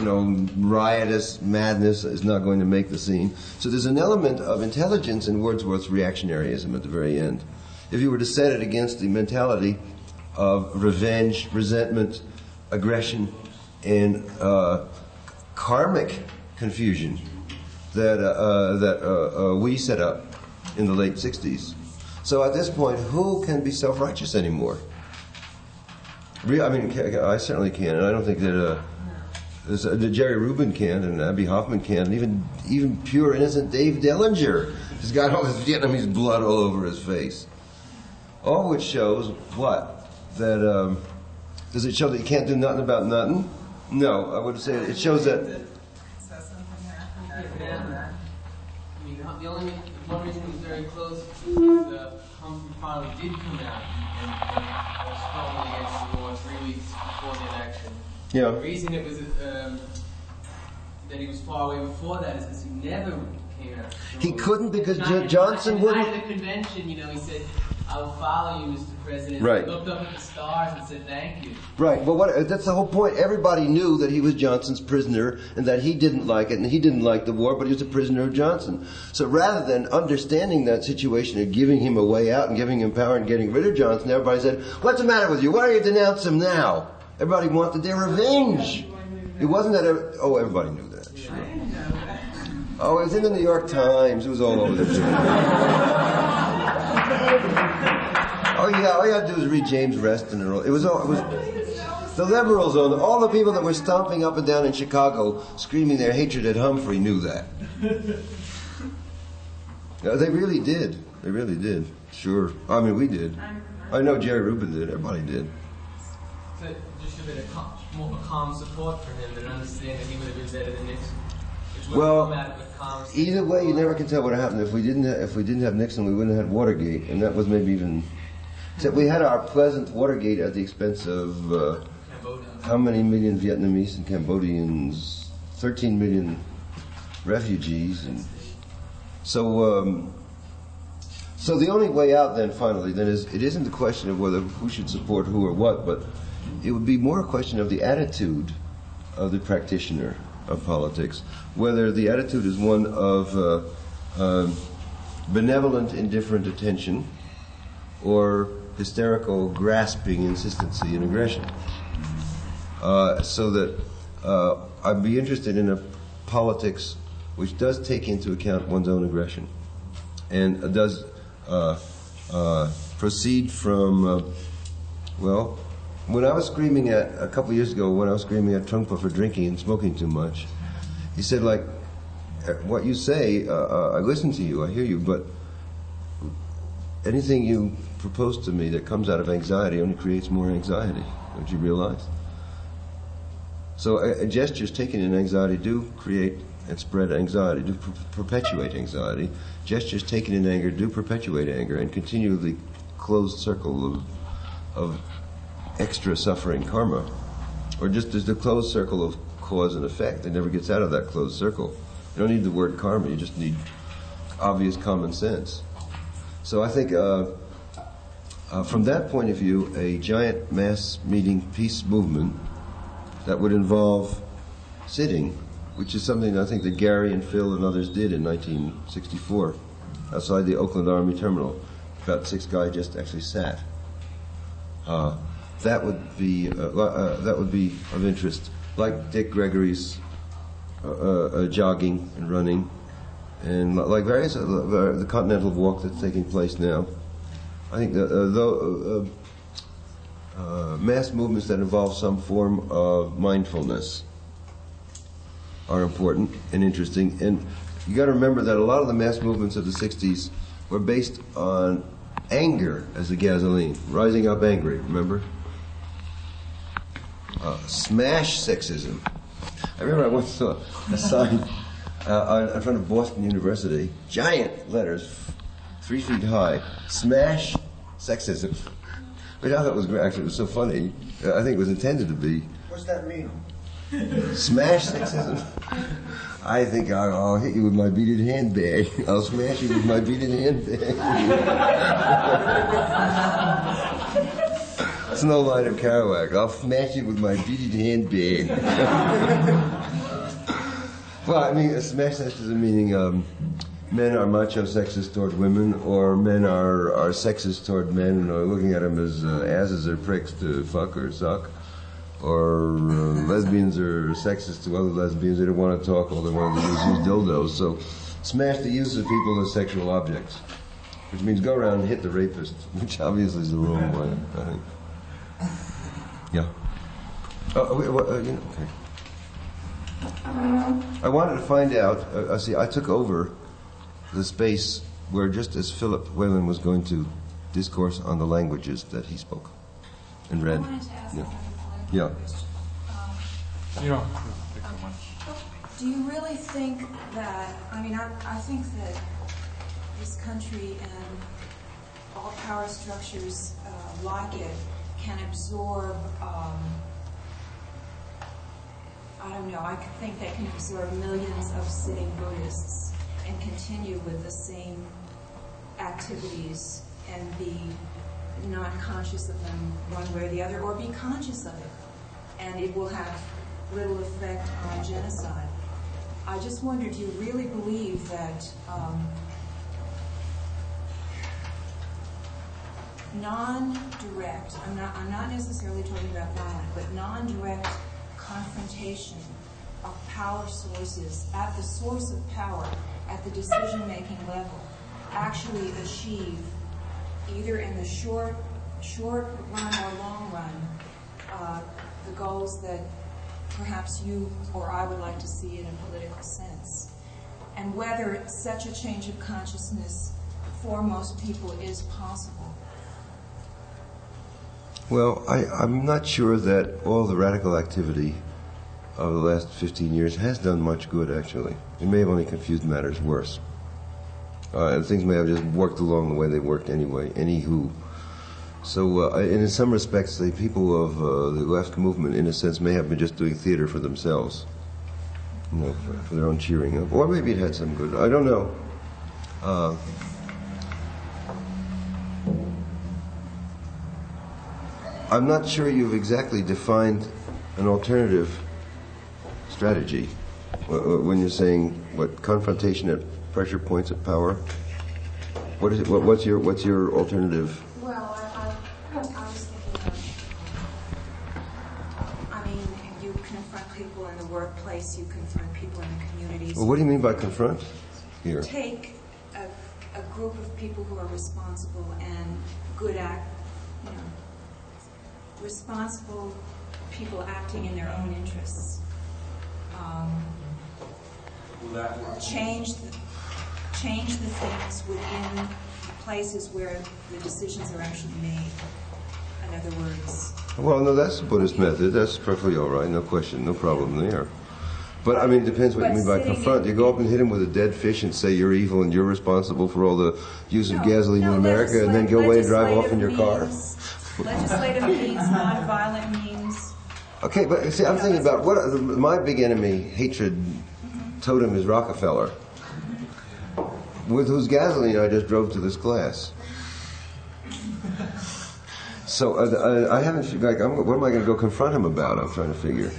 riotous madness is not going to make the scene. So there's an element of intelligence in Wordsworth's reactionaryism at the very end. If you were to set it against the mentality of revenge, resentment, aggression, and karmic confusion that we set up in the late 60s. So at this point, who can be self-righteous anymore? I mean, I certainly can, and I don't think that Jerry Rubin can, and Abby Hoffman can, and even pure innocent Dave Dellinger has got all this Vietnamese blood all over his face. All which shows what? That does it show that you can't do nothing about nothing? No, I would say it shows that. The only one reason he was very close was Humphrey finally did come out and strongly against the war 3 weeks before the election. Yeah. The reason it was that he was far away before that is because he never came out. He couldn't because Johnson wouldn't. At the convention, he said, "I will follow you, Mr. President." Right. He looked up at the stars and said, "Thank you." Right, but that's the whole point. Everybody knew that he was Johnson's prisoner and that he didn't like it, and he didn't like the war, but he was a prisoner of Johnson. So rather than understanding that situation and giving him a way out and giving him power and getting rid of Johnson, everybody said, "What's the matter with you? Why don't you denounce him now?" Everybody wanted their revenge. It wasn't that everybody knew that. Sure. Oh, it was in the New York Times. It was all over the place. Oh yeah, all you had to do was read James Reston and all. It was the liberals, all the people that were stomping up and down in Chicago, screaming their hatred at Humphrey, knew that. They really did. They really did. Sure. I mean, we did. I know Jerry Rubin did. Everybody did. So just a bit of more calm support for him, and understand that he would have been better than Nixon. Well, either way, you never can tell what happened. If we didn't have Nixon, we wouldn't have had Watergate, and that was maybe even. Except we had our pleasant Watergate at the expense of how many million Vietnamese and Cambodians, 13 million refugees, and so the only way out then finally is it isn't the question of whether who should support who or what, but it would be more a question of the attitude of the practitioner of politics, whether the attitude is one of benevolent, indifferent attention or hysterical, grasping insistency and aggression. So that I'd be interested in a politics which does take into account one's own aggression and does proceed from, when I was screaming a couple years ago, when I was screaming at Trungpa for drinking and smoking too much, he said, what you say, I listen to you, I hear you, but anything you propose to me that comes out of anxiety only creates more anxiety. Don't you realize? So gestures taken in anxiety do create and spread anxiety, do perpetuate anxiety. Gestures taken in anger do perpetuate anger and continue the closed circle of extra suffering karma. Or just as the closed circle of cause and effect. It never gets out of that closed circle. You don't need the word karma, you just need obvious common sense. So I think from that point of view, a giant mass meeting peace movement that would involve sitting, which is something I think that Gary and Phil and others did in 1964 outside the Oakland Army Terminal. About 6 guys just actually sat. That would be of interest, like Dick Gregory's jogging and running, and like various the Continental Walk that's taking place now. I think mass movements that involve some form of mindfulness are important and interesting. And you got to remember that a lot of the mass movements of the 60s were based on anger as the gasoline, rising up angry, remember? Smash sexism. I remember I once saw a sign in front of Boston University, giant letters, 3 feet high, smash sexism. Which I thought was great. Actually, it was so funny. I think it was intended to be. What's that mean? Smash sexism. I think I'll hit you with my beaded handbag. I'll smash you with my beaded handbag. Snow Line of Kerouac. I'll smash it with my beaded handbag. Well, I mean, smash that is a meaning men are macho sexist toward women, or men are sexist toward men and are looking at them as asses or pricks to fuck or suck. Or lesbians are sexist to other lesbians. They don't want to talk, all they want to do is use dildos. So smash the use of people as sexual objects, which means go around and hit the rapist, which obviously is the wrong way, I think. Yeah. Okay. I wanted to find out, see, I took over the space where just as Philip Whalen was going to discourse on the languages that he spoke and read. I wanted to ask Yeah. another Yeah. question. You don't have to pick one. Do you really think that, I think that this country and all power structures like it can absorb, I think they can absorb millions of sitting Buddhists and continue with the same activities and be not conscious of them one way or the other, or be conscious of it, and it will have little effect on genocide. I just wonder, do you really believe that non-direct, I'm not necessarily talking about violent, but non-direct confrontation of power sources at the source of power, at the decision-making level, actually achieve, either in the short run or long run, the goals that perhaps you or I would like to see in a political sense, and whether such a change of consciousness for most people is possible. Well, I'm not sure that all the radical activity of the last 15 years has done much good, actually. It may have only confused matters worse. And things may have just worked along the way they worked anyway, anywho. So, and in some respects, the people of the left movement, in a sense, may have been just doing theater for themselves, for their own cheering up. Or maybe it had some good. I don't know. I'm not sure you've exactly defined an alternative strategy when you're saying what confrontation at pressure points of power. What is it? What's your alternative? Well, I was thinking of, you confront people in the workplace, you confront people in the communities. Well, what do you mean by confront here? Take a group of people who are responsible and responsible people acting in their own interests. Change the things within places where the decisions are actually made. In other words. Well, no, that's the Buddhist method. That's perfectly all right. No question. No problem there. But, I mean, it depends what you mean by confront. You go up and hit him with a dead fish and say you're evil and you're responsible for all the use of gasoline in America, and then go away and drive off in your car. Legislative means, non-violent means. Okay, but see, I'm thinking about my big enemy, hatred totem is Rockefeller, with whose gasoline I just drove to this class. So I haven't, what am I going to go confront him about? I'm trying to figure.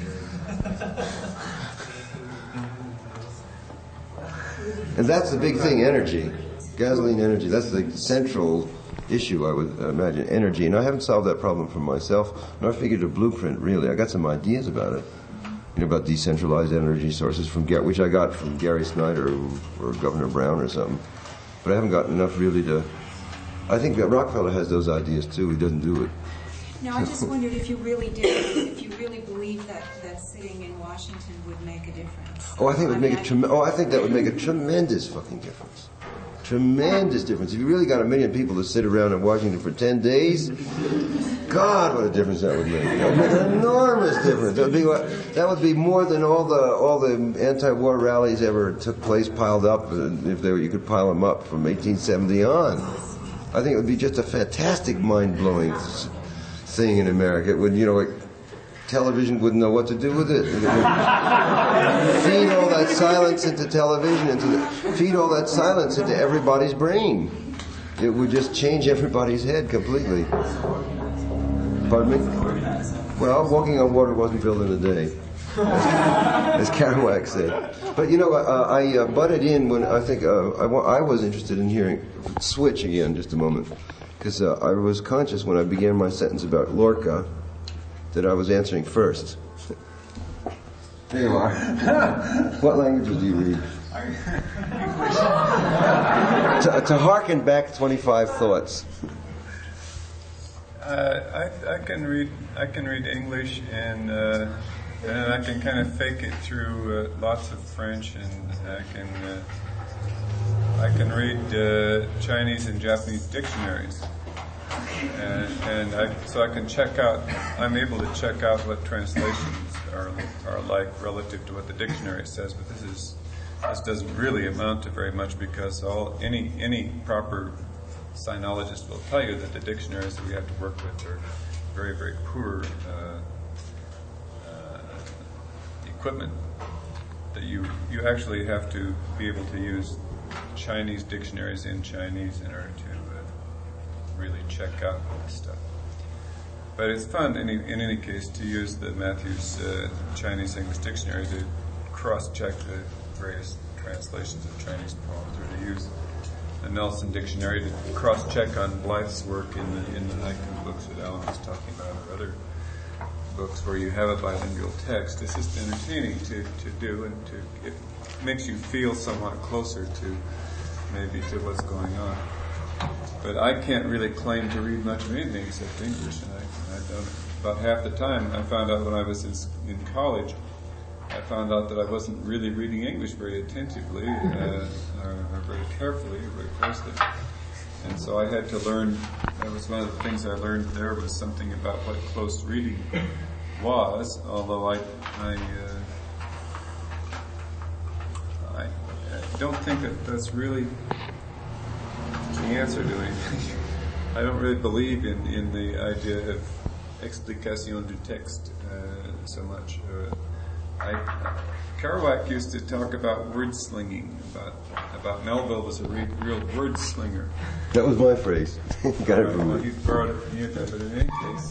And that's the big thing, energy. Gasoline energy, that's the central issue, I would imagine, energy. And I haven't solved that problem for myself, nor figured a blueprint, really. I got some ideas about it, about decentralized energy sources, which I got from Gary Snyder or Governor Brown or something. But I haven't gotten enough really to... I think that Rockefeller has those ideas too. He doesn't do it. No, I just wondered if you really did, if you really believe that sitting in Washington would make a difference. Oh, I think it would make I think that would make a tremendous fucking difference. Tremendous difference. If you really got 1 million people to sit around in Washington for 10 days, God, what a difference that would make. That would make an enormous difference. That would be more than all the anti-war rallies ever took place piled up, if you could pile them up from 1870 on. I think it would be just a fantastic, mind-blowing thing in America. It would, television wouldn't know what to do with it. It would feed all that silence into television, feed all that silence into everybody's brain. It would just change everybody's head completely. Pardon me? Well, walking on water wasn't built in a day, as Kerouac said. But I butted in when I think I was interested in hearing. Switch again, just a moment, because I was conscious when I began my sentence about Lorca that I was answering first. There you are. What languages do you read? To hearken back 25 thoughts. I can read English and I can kind of fake it through lots of French, and I can read Chinese and Japanese dictionaries, so I can check out. I'm able to check out what translations are like relative to what the dictionary says. But this doesn't really amount to very much, because any proper sinologist will tell you that the dictionaries that we have to work with are very, very poor equipment. That you actually have to be able to use Chinese dictionaries in Chinese in order to really check out this stuff. But it's fun in any case to use the Matthews Chinese English dictionary to cross-check the various translations of Chinese poems, or to use the Nelson dictionary to cross-check on Blythe's work in the haiku books that Alan was talking about, or other books where you have a bilingual text. It's just entertaining to do, and it makes you feel somewhat closer to what's going on. But I can't really claim to read much of anything except English, and I don't. About half the time, I found out when I was in college, I found out that I wasn't really reading English very attentively, or very carefully, or very closely. And so I had to learn. That was one of the things I learned there, was something about what close reading was. Although I don't think that's really the answer to anything. I don't really believe in the idea of explication du texte so much. Kerouac used to talk about word slinging, about Melville was a real word slinger. That was my phrase. Got it from Well, me. he borrowed it from you, but in any case,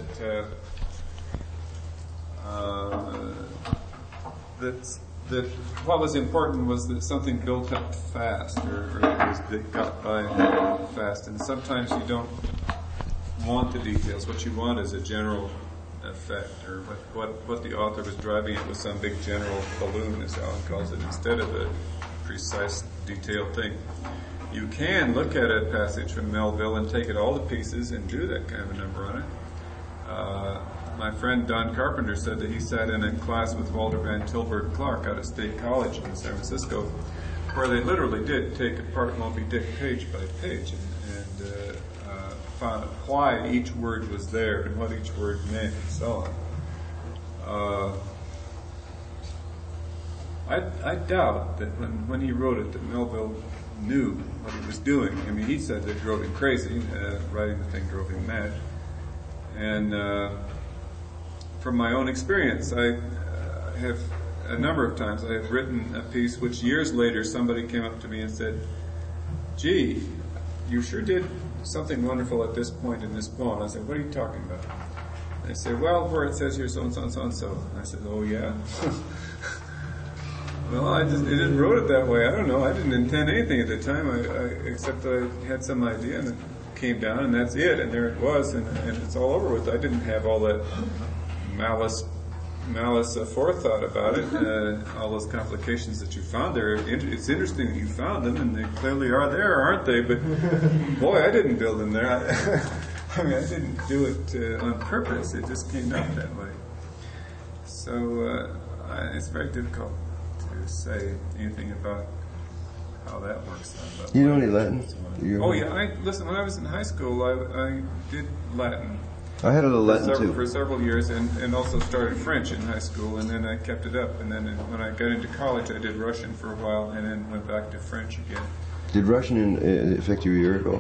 that what was important was that something built up fast, or that got by fast. And sometimes you don't want the details. What you want is a general effect, or what the author was driving at was some big general balloon, as Alan calls it, instead of a precise, detailed thing. You can look at a passage from Melville and take it all to pieces and do that kind of a number on it. My friend Don Carpenter said that he sat in a class with Walter Van Tilburg Clark out at State College in San Francisco, where they literally did take apart Moby Dick page by page and found why each word was there and what each word meant and so on. I doubt that when he wrote it that Melville knew what he was doing. I mean, he said that it drove him crazy. Writing the thing drove him mad. And from my own experience, I have a number of times I have written a piece which years later somebody came up to me and said, "Gee, you sure did something wonderful at this point in this poem." I said, "What are you talking about?" And they said, "Well, where it says here so and so and so and so." And I said, "Oh yeah." Well, I didn't wrote it that way. I don't know. I didn't intend anything at the time, except that I had some idea, and it came down, and that's it. And there it was, and it's all over with. I didn't have all that malice forethought about it, all those complications that you found there. It's interesting that you found them, and they clearly are there, aren't they? But boy, I didn't build them there. I mean, I didn't do it on purpose. It just came out that way. So it's very difficult to say anything about how that works out. You know any Latin? Oh yeah, listen. When I was in high school, I did Latin. I had a little Latin too. For several years, and also started French in high school, and then I kept it up. And then when I got into college, I did Russian for a while, and then went back to French again. Did Russian affect your ear at all?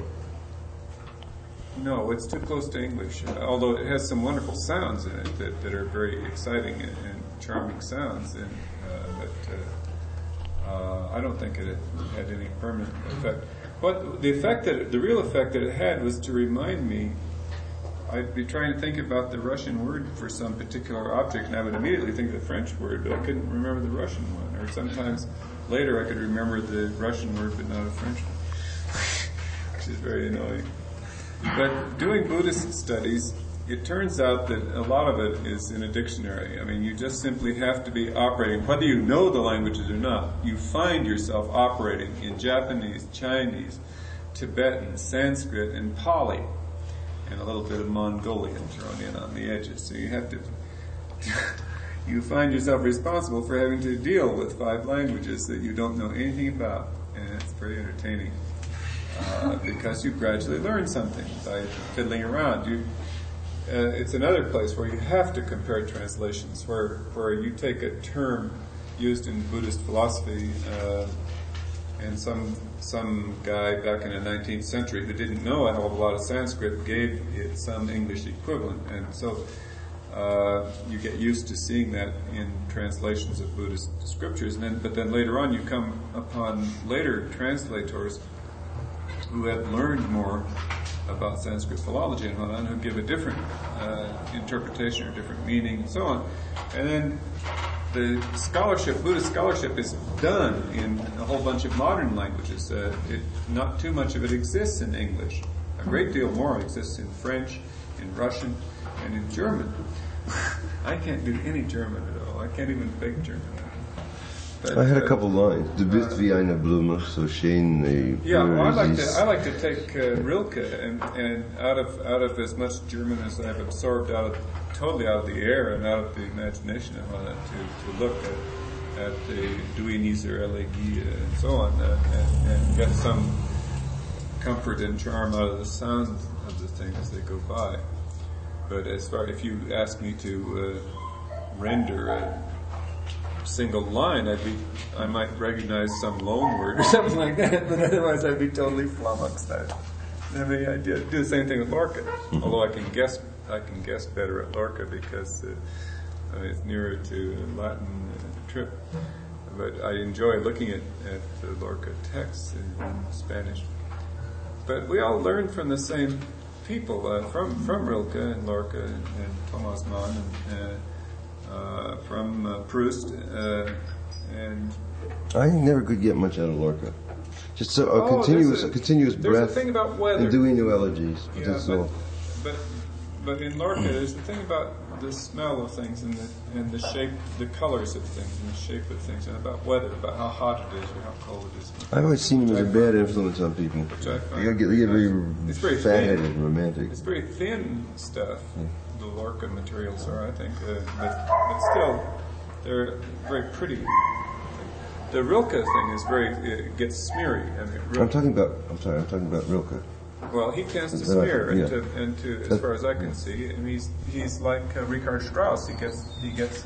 No, it's too close to English, although it has some wonderful sounds in it that are very exciting and charming sounds. But I don't think it had any permanent effect. But the real effect that it had was to remind me. I'd be trying to think about the Russian word for some particular object, and I would immediately think of the French word, but I couldn't remember the Russian one. Or sometimes later I could remember the Russian word, but not a French one, which is very annoying. But doing Buddhist studies, it turns out that a lot of it is in a dictionary. I mean, you just simply have to be operating, whether you know the languages or not, you find yourself operating in Japanese, Chinese, Tibetan, Sanskrit, and Pali, and a little bit of Mongolian thrown in on the edges. So you have to, you find yourself responsible for having to deal with 5 languages that you don't know anything about, and it's pretty entertaining. Because you gradually learn something by fiddling around. It's another place where you have to compare translations, where you take a term used in Buddhist philosophy, and some guy back in the 19th century who didn't know a hell of a lot of Sanskrit gave it some English equivalent, and so you get used to seeing that in translations of Buddhist scriptures, but then later on you come upon later translators who have learned more about Sanskrit philology and whatnot, who give a different interpretation or different meaning and so on. And then the scholarship, Buddhist scholarship, is done in a whole bunch of modern languages. Not too much of it exists in English. A great deal more exists in French, in Russian, and in German. I can't do any German at all. I can't even fake German. But, I had a couple lines. Du bist wie eine Blume, so schön. Yeah, well, I like to take Rilke and out of as much German as I've absorbed totally out of the air and out of the imagination and all that, to look at the Duinizer Elegie and so on, and get some comfort and charm out of the sound of the thing as they go by. But if you ask me to render a single line, I might recognize some loan word or something like that, but otherwise I'd be totally flummoxed. I don't have any idea. Do the same thing with Lorca, although I can guess better at Lorca because it's nearer to Latin trip. But I enjoy looking at the Lorca texts in Spanish. But we all learn from the same people, from Rilke and Lorca and Thomas Mann and from Proust, and I never could get much out of Lorca. Just a continuous breath. There's a thing about weather. And doing new elegies. Yeah, but in Lorca, there's the thing about the smell of things and the shape, the colors of things, and the shape of things, and about weather, about how hot it is or how cold it is. I've always seen him as a bad influence on people. Which I find You get very fat-headed and romantic. It's very thin stuff. The Lorca materials are, I think, but still, they're very pretty. The Rilke thing is it gets smeary. I mean, I'm talking about Rilke. Well, he tends to smear, and as far as I can see, and he's like Richard Strauss. He gets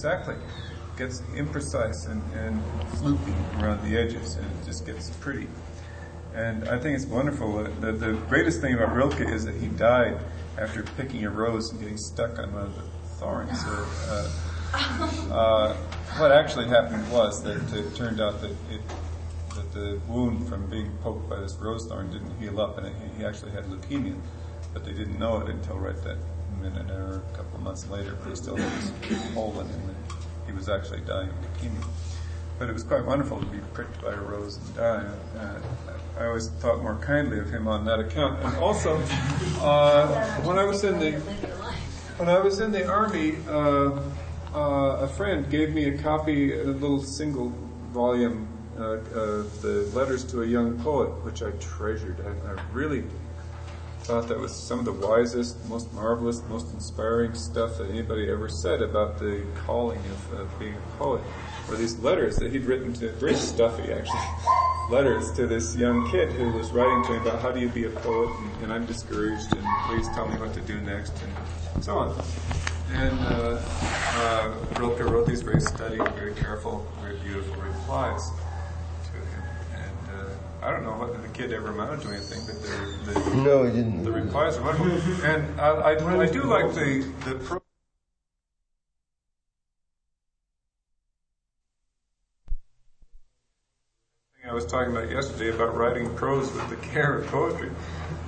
imprecise and floopy around the edges, and it just gets pretty. And I think it's wonderful. The greatest thing about Rilke is that he died after picking a rose and getting stuck on one of the thorns. What actually happened was that it turned out that the wound from being poked by this rose thorn didn't heal up, and he actually had leukemia, but they didn't know it until right that minute or a couple of months later. But he still had this hole in him, and he was actually dying of leukemia. But it was quite wonderful to be pricked by a rose and die. I always thought more kindly of him on that account. And also, when I was in the army, a friend gave me a copy, a little single volume of the Letters to a Young Poet, which I treasured. I really thought that was some of the wisest, most marvelous, most inspiring stuff that anybody ever said about the calling of being a poet. Were these letters that he'd written to, very stuffy actually, letters to this young kid who was writing to him about how do you be a poet, and I'm discouraged, and please tell me what to do next, and so on. And Rilke wrote these very studied, very careful, very beautiful replies to him. And I don't know whether the kid ever amounted to anything, but No, he didn't. The replies are wonderful. And I do like the I was talking about yesterday about writing prose with the care of poetry.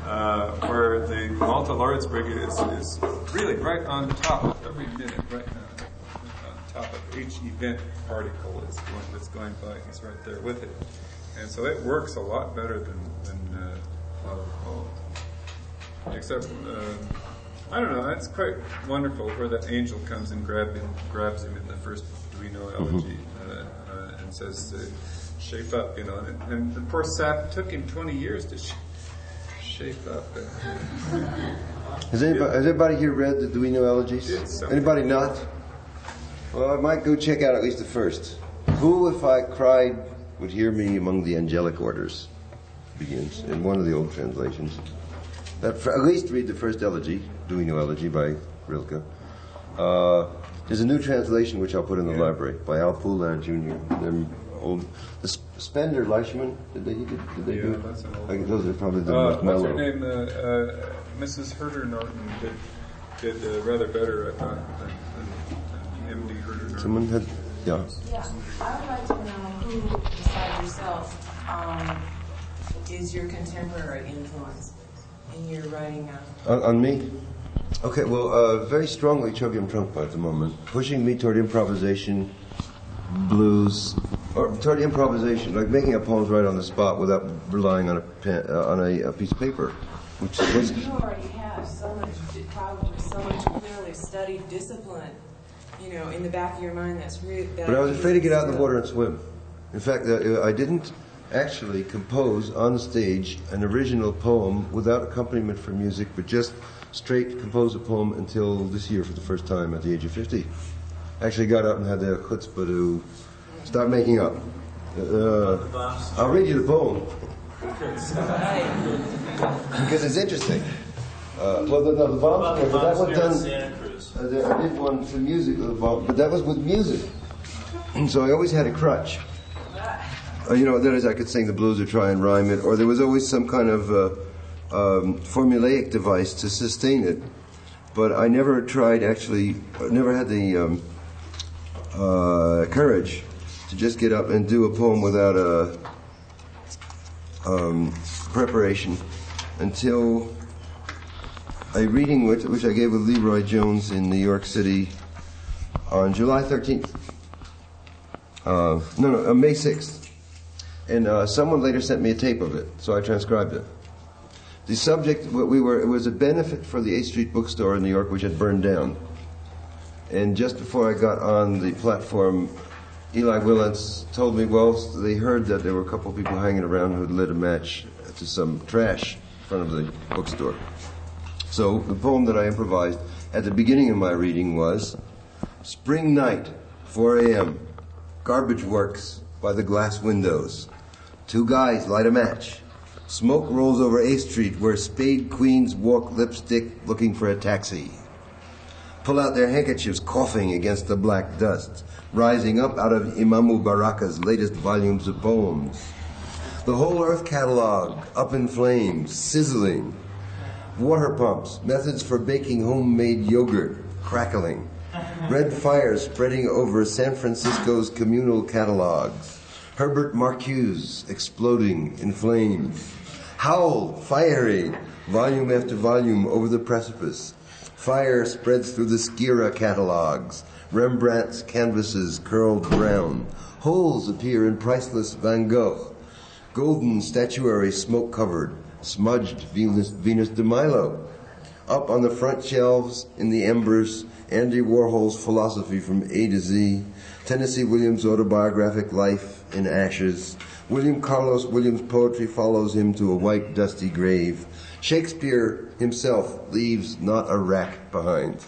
where the Malta Laureates Brig is really right on top of every minute, right now. On top of each event particle that's going by. He's right there with it. And so it works a lot better than a lot of poems. Except, I don't know, that's quite wonderful where that angel comes and grabs him in the first Duino elegy and says to shape up, And the poor sap took him 20 years to shape up. Has anybody here read the Duino elegies? Anybody not? Well, I might go check out at least the first. Who, if I cried, would hear me among the angelic orders? Begins in one of the old translations. At least read the first elegy, Duino elegy by Rilke. There's a new translation which I'll put in the library by Al Poulin Jr. They're old. The Spender Leishman, did they do it? That's an old Those are probably the most what's mellow. her name? Mrs. Herder Norton did rather better, I thought, than M.D. Herder Norton. Someone had, yeah. Yeah, I would like to know who, besides yourself, is your contemporary influence in your writing now? On me? Okay, well, very strongly Chogyam Trungpa at the moment, pushing me toward improvisation, blues, or toward improvisation, like making up poems right on the spot without relying on a pen, on a piece of paper, which was. You already have so much clearly studied discipline, in the back of your mind. That's really. But I was afraid to get out in the water and swim. In fact, I didn't actually compose on the stage an original poem without accompaniment for music, but just straight compose a poem until this year for the first time at the age of 50. Actually got up and had the chutzpah to start making up. I'll read you the poem. Because it's interesting. Well, the bomb square, but that was done. I did one for music with the bomb, but that was with music. So I always had a crutch. That is, I could sing the blues or try and rhyme it, or there was always some kind of formulaic device to sustain it. But I never tried, never had the courage to just get up and do a poem without a preparation until a reading which I gave with Leroy Jones in New York City on July 13th. May 6th. And someone later sent me a tape of it, so I transcribed it. The subject, it was a benefit for the 8th Street bookstore in New York, which had burned down. And just before I got on the platform, Eli Willents told me, well, they heard that there were a couple of people hanging around who had lit a match to some trash in front of the bookstore. So the poem that I improvised at the beginning of my reading was, Spring night, 4 a.m., garbage works by the glass windows. Two guys light a match. Smoke rolls over 8th Street where spade queens walk lipstick looking for a taxi. Pull out their handkerchiefs coughing against the black dust, rising up out of Imamu Baraka's latest volumes of poems. The whole Earth catalog up in flames, sizzling. Water pumps, methods for baking homemade yogurt, crackling. Red fire spreading over San Francisco's communal catalogs. Herbert Marcuse exploding in flames. Howl, fiery, volume after volume over the precipice. Fire spreads through the Skira catalogs. Rembrandt's canvases curled brown. Holes appear in priceless Van Gogh. Golden statuary smoke-covered. Smudged Venus de Milo. Up on the front shelves in the embers, Andy Warhol's philosophy from A to Z. Tennessee Williams' autobiographic life in ashes. William Carlos Williams' poetry follows him to a white, dusty grave. Shakespeare himself leaves not a rack behind.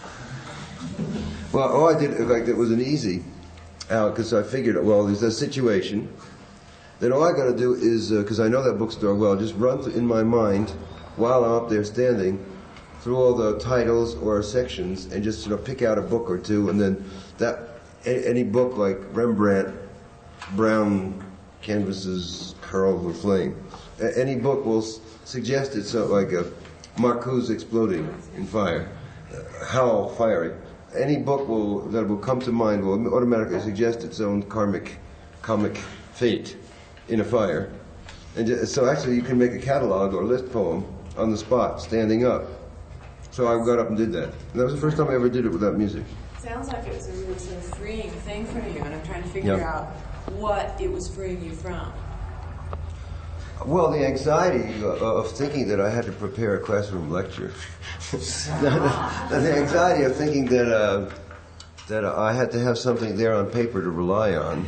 Well, all I did, in fact, it was an easy, because I figured, well, there's a situation. Then all I got to do is, because I know that bookstore well, just run in my mind while I'm up there standing through all the titles or sections and just pick out a book or two, and then any book like Rembrandt, brown canvases curled with flame. Any book will suggest it, so like Marcuse exploding in fire, Howl fiery. Any book that will come to mind will automatically suggest its own comic fate in a fire. And so actually you can make a catalog or list poem on the spot, standing up. So I got up and did that. And that was the first time I ever did it without music. Sounds like it was a really sort of freeing thing for you, and I'm trying to figure out what it was freeing you from. Well, the anxiety of thinking that I had to prepare a classroom lecture. The anxiety of thinking that I had to have something there on paper to rely on.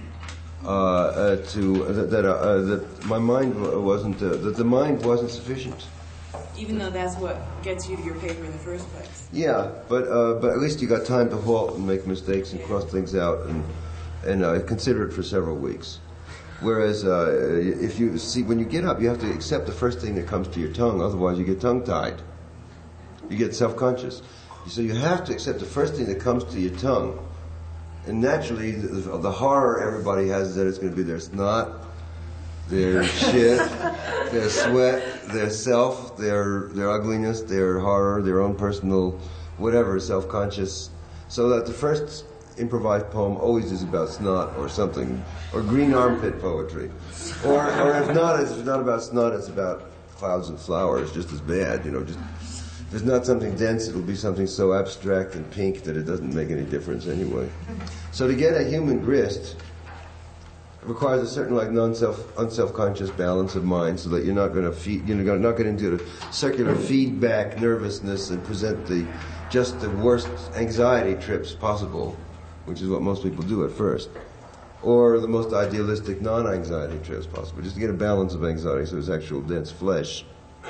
That my mind wasn't. That the mind wasn't sufficient. Even though that's what gets you to your paper in the first place. Yeah, but at least you got time to halt and make mistakes and cross things out and consider it for several weeks. Whereas if you see, when you get up, you have to accept the first thing that comes to your tongue. Otherwise, you get tongue-tied. You get self-conscious. So you have to accept the first thing that comes to your tongue. And naturally, the horror everybody has is that it's going to be their snot, their shit, their sweat, their self, their ugliness, their horror, their own personal whatever, self-conscious. So that the first improvised poem always is about snot or something, or green armpit poetry. Or if it's not about snot, it's about clouds and flowers, just as bad, just... If it's not something dense, it'll be something so abstract and pink that it doesn't make any difference anyway. So to get a human grist requires a certain unself-conscious balance of mind, so that you're not going to not get into the circular feedback nervousness and present just the worst anxiety trips possible, which is what most people do at first, or the most idealistic non-anxiety trips possible, just to get a balance of anxiety so there's actual dense flesh.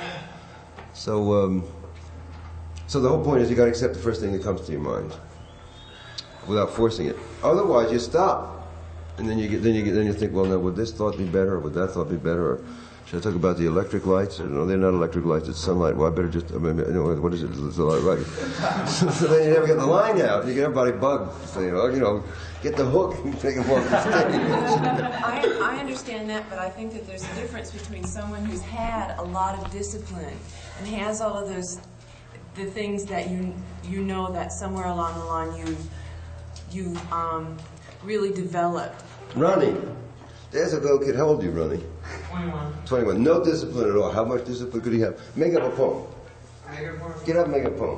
So the whole point is you got to accept the first thing that comes to your mind, without forcing it. Otherwise, you stop, and then you think, well, now would this thought be better, or would that thought be better, or should I talk about the electric lights? Or no, they're not electric lights; it's sunlight. Well, I better just what is it? It's the light, right? So then you never get the line out, and you get everybody bugged. So get the hook and make it more fastidious. I understand that, but I think that there's a difference between someone who's had a lot of discipline and has all of those. The things that you know that somewhere along the line you really developed. Ronnie, there's a little kid. How old are you, Ronnie? 21. No discipline at all. How much discipline could he have? Make up a poem. Get up and make a poem.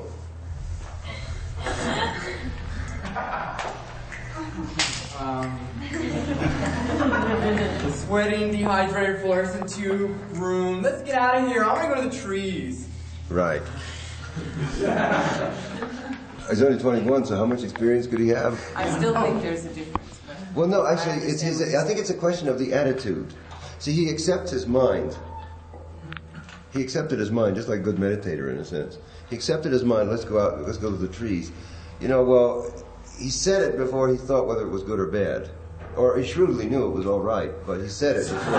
Sweating, dehydrated, fluorescent tube, room. Let's get out of here. I want to go to the trees. Right. He's only 21, so how much experience could he have? I still think there's a difference. Well, no, actually, I think it's a question of the attitude. See, he accepts his mind. He accepted his mind, just like a good meditator in a sense. He accepted his mind, let's go out, let's go to the trees. Well, he said it before he thought whether it was good or bad. Or he shrewdly knew it was all right, but he said it before.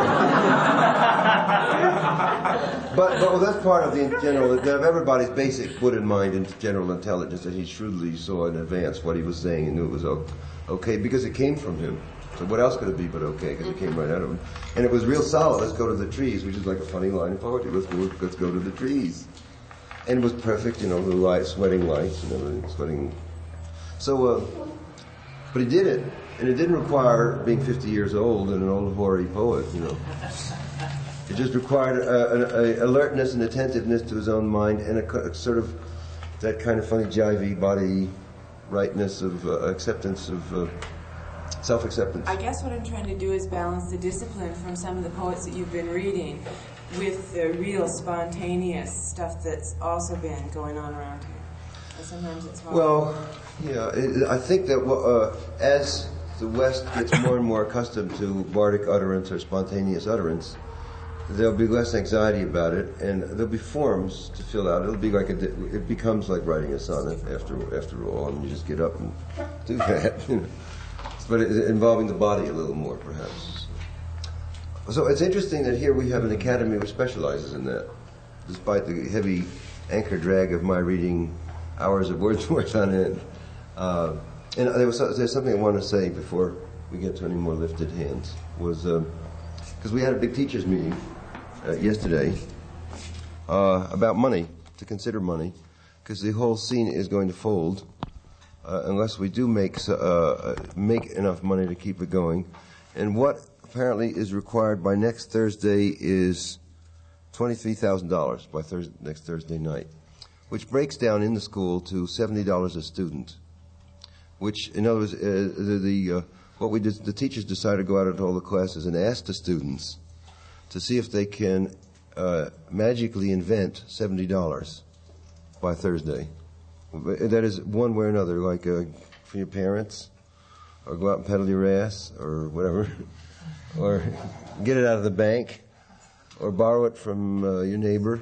But that's part of of everybody's basic good in mind and general intelligence, that he shrewdly saw in advance what he was saying and knew it was okay because it came from him. So what else could it be but okay? Because it came right out of him. And it was real solid. Let's go to the trees, which is like a funny line in poetry. Let's go to the trees. And it was perfect, the light, sweating lights and everything, sweating. So, but he did it. And it didn't require being 50 years old and an old hoary poet, It just required an alertness and attentiveness to his own mind and a sort of that kind of funny jivey body rightness of acceptance of self-acceptance. I guess what I'm trying to do is balance the discipline from some of the poets that you've been reading with the real spontaneous stuff that's also been going on around here. And sometimes it's hard. Well, yeah, I think that as the West gets more and more accustomed to bardic utterance or spontaneous utterance, there'll be less anxiety about it, and there'll be forms to fill out. It'll be like it becomes like writing a sonnet after all, and you just get up and do that. But involving the body a little more, perhaps. So it's interesting that here we have an academy which specializes in that, despite the heavy anchor drag of my reading hours of Wordsworth on end. And there's something I want to say before we get to any more lifted hands. Was because we had a big teachers meeting yesterday about money, to consider money, because the whole scene is going to fold unless we do make enough money to keep it going. And what apparently is required by next Thursday is $23,000 by next Thursday night, which breaks down in the school to $70 a student. Which, in other words, the teachers decided to go out into all the classes and ask the students to see if they can magically invent $70 by Thursday. That is one way or another, like for your parents, or go out and pedal your ass, or whatever, or get it out of the bank, or borrow it from your neighbor.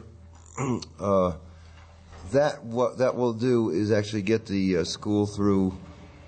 What that will do is actually get the school through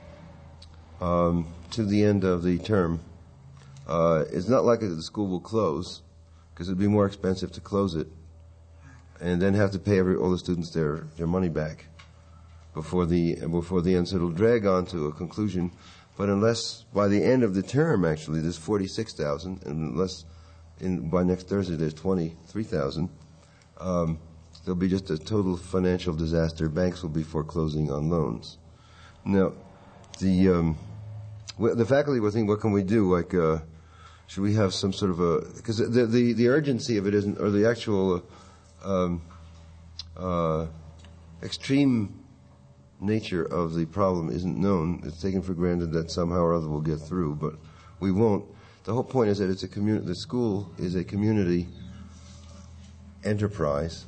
to the end of the term. It's not likely that the school will close, because it'd be more expensive to close it and then have to pay all the students their money back before the end. So it'll drag on to a conclusion. But unless by the end of the term, actually, there's 46,000, and unless by next Thursday there's 23,000, there'll be just a total financial disaster. Banks will be foreclosing on loans. Now, the faculty will think, what can we do? Like, should we have some sort of a, because the urgency of it isn't, or the actual extreme nature of the problem isn't known. It's taken for granted that somehow or other we'll get through, but we won't. The whole point is that it's a the school is a community enterprise,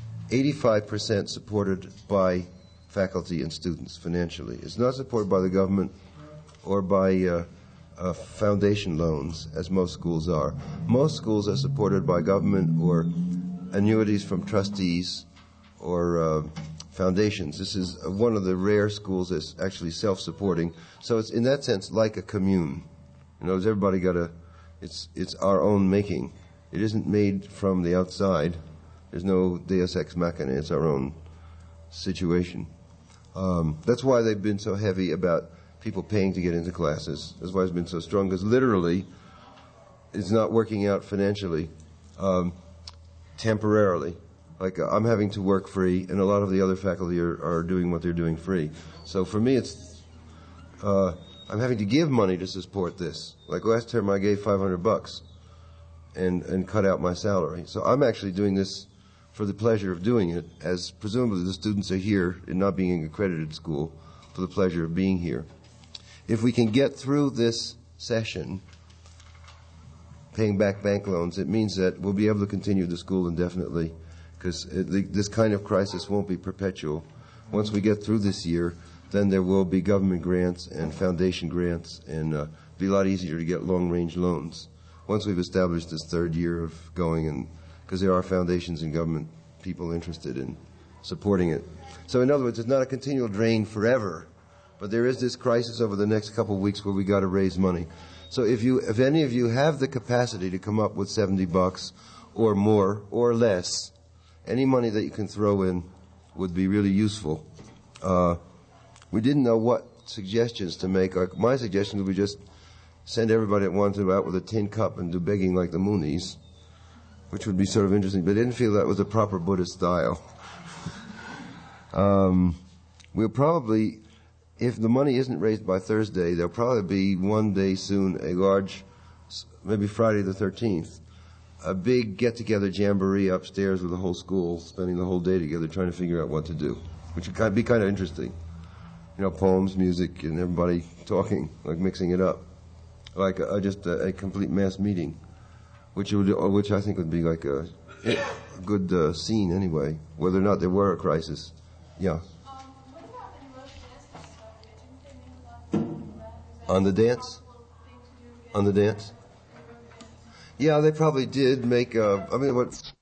85% supported by faculty and students financially. It's not supported by the government or by foundation loans, as most schools are. Most schools are supported by government or annuities from trustees or foundations. This is one of the rare schools that's actually self-supporting. So it's, in that sense, like a commune. In other words, everybody it's our own making. It isn't made from the outside. There's no deus ex machina. It's our own situation. That's why they've been so heavy about people paying to get into classes. That's why it's been so strong, because literally it's not working out financially temporarily. Like, I'm having to work free, and a lot of the other faculty are doing what they're doing free. So for me, it's I'm having to give money to support this. Like last term, I gave $500 and cut out my salary. So I'm actually doing this for the pleasure of doing it, as presumably the students are here and not being in accredited school for the pleasure of being here. If we can get through this session, paying back bank loans, it means that we'll be able to continue the school indefinitely, because this kind of crisis won't be perpetual. Once we get through this year, then there will be government grants and foundation grants, and it'll be a lot easier to get long-range loans once we've established this third year of going, and because there are foundations and government people interested in supporting it. So in other words, it's not a continual drain forever, but there is this crisis over the next couple of weeks where we got to raise money. So if any of you have the capacity to come up with $70 or more or less, any money that you can throw in would be really useful. We didn't know what suggestions to make. My suggestion would be just send everybody that wanted to out with a tin cup and do begging like the Moonies, which would be sort of interesting, but I didn't feel that was a proper Buddhist style. We'll probably, if the money isn't raised by Thursday, there'll probably be one day soon a large, maybe Friday the 13th, a big get-together jamboree upstairs with the whole school, spending the whole day together trying to figure out what to do, which would be kind of interesting. You know, poems, music, and everybody talking, like mixing it up, like just a complete mass meeting, which I think would be like a good scene anyway, whether or not there were a crisis. Yeah. What about in Rush Dance Society? Didn't they make a lot of that? On the dance? On the dance? Yeah, they probably did make. I mean, what?